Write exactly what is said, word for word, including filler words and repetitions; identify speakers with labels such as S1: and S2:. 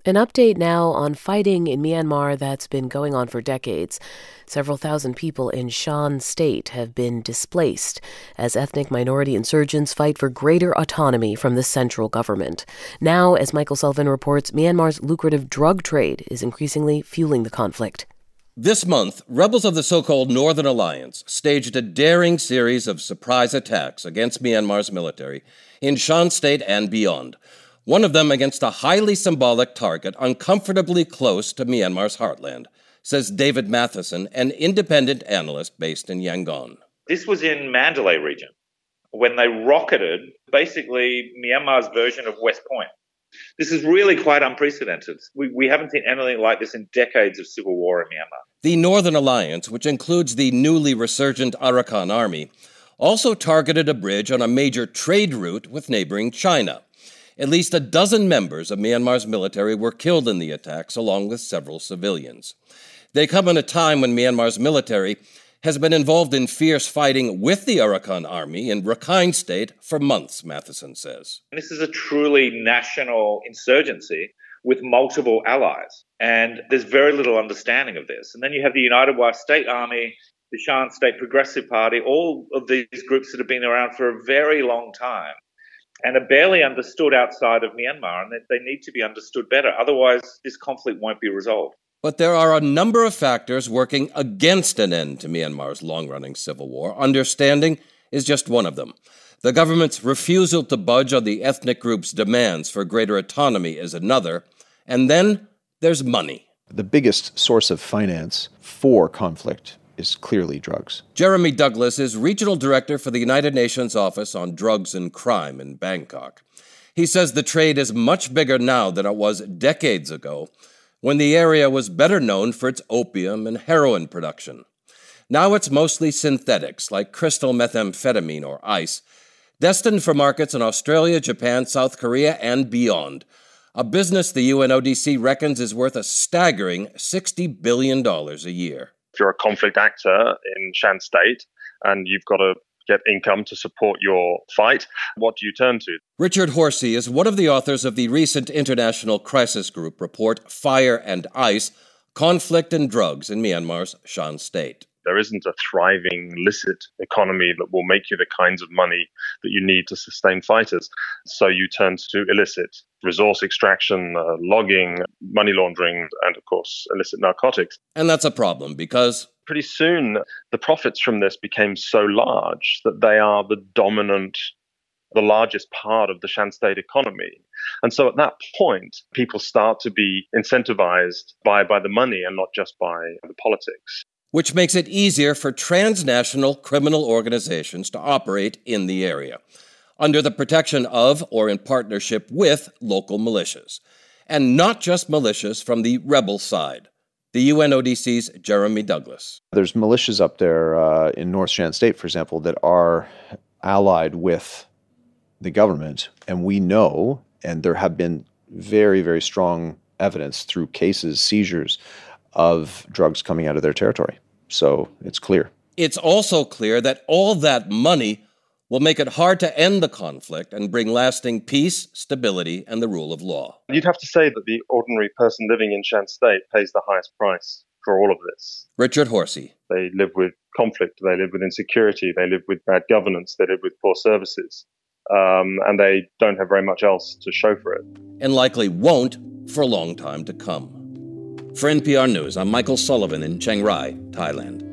S1: An update now on fighting in Myanmar that's been going on for decades. Several thousand people in Shan State have been displaced as ethnic minority insurgents fight for greater autonomy from the central government. Now, as Michael Sullivan reports, Myanmar's lucrative drug trade is increasingly fueling the conflict.
S2: This month, rebels of the so-called Northern Alliance staged a daring series of surprise attacks against Myanmar's military in Shan State and beyond. One of them against a highly symbolic target uncomfortably close to Myanmar's heartland, says David Matheson, an independent analyst based in Yangon.
S3: This was in Mandalay region when they rocketed basically Myanmar's version of West Point. This is really quite unprecedented. We, we haven't seen anything like this in decades of civil war in Myanmar.
S2: The Northern Alliance, which includes the newly resurgent Arakan Army, also targeted a bridge on a major trade route with neighboring China. At least a dozen members of Myanmar's military were killed in the attacks, along with several civilians. They come at a time when Myanmar's military has been involved in fierce fighting with the Arakan Army in Rakhine State for months, Matheson says.
S3: This is a truly national insurgency with multiple allies, and there's very little understanding of this. And then you have the United Wa State Army, the Shan State Progressive Party, all of these groups that have been around for a very long time and are barely understood outside of Myanmar, and they need to be understood better. Otherwise, this conflict won't be resolved.
S2: But there are a number of factors working against an end to Myanmar's long-running civil war. Understanding is just one of them. The government's refusal to budge on the ethnic group's demands for greater autonomy is another. And then there's money.
S4: The biggest source of finance for conflict is clearly drugs.
S2: Jeremy Douglas is regional director for the United Nations Office on Drugs and Crime in Bangkok. He says the trade is much bigger now than it was decades ago, when the area was better known for its opium and heroin production. Now it's mostly synthetics like crystal methamphetamine or ice, destined for markets in Australia, Japan, South Korea, and beyond. A business the U N O D C reckons is worth a staggering sixty billion dollars a year.
S5: If you're a conflict actor in Shan State and you've got to get income to support your fight, what do you turn to?
S2: Richard Horsey is one of the authors of the recent International Crisis Group report, Fire and Ice, Conflict and Drugs in Myanmar's Shan State.
S5: There isn't a thriving illicit economy that will make you the kinds of money that you need to sustain fighters. So you turn to illicit resource extraction, uh, logging, money laundering, and of course, illicit narcotics.
S2: And that's a problem because
S5: pretty soon the profits from this became so large that they are the dominant, the largest part of the Shan State economy. And so at that point, people start to be incentivized by, by the money and not just by the politics.
S2: Which makes it easier for transnational criminal organizations to operate in the area, under the protection of or in partnership with local militias. And not just militias from the rebel side. The U N O D C's Jeremy Douglas.
S4: There's militias up there uh, in North Shan State, for example, that are allied with the government. And we know, and there have been very, very strong evidence through cases, seizures, of drugs coming out of their territory. So it's clear.
S2: It's also clear that all that money will make it hard to end the conflict and bring lasting peace, stability, and the rule of law.
S5: You'd have to say that the ordinary person living in Shan State pays the highest price for all of this.
S2: Richard Horsey.
S5: They live with conflict, they live with insecurity, they live with bad governance, they live with poor services, um, and they don't have very much else to show for it.
S2: And likely won't for a long time to come. For N P R News, I'm Michael Sullivan in Chiang Rai, Thailand.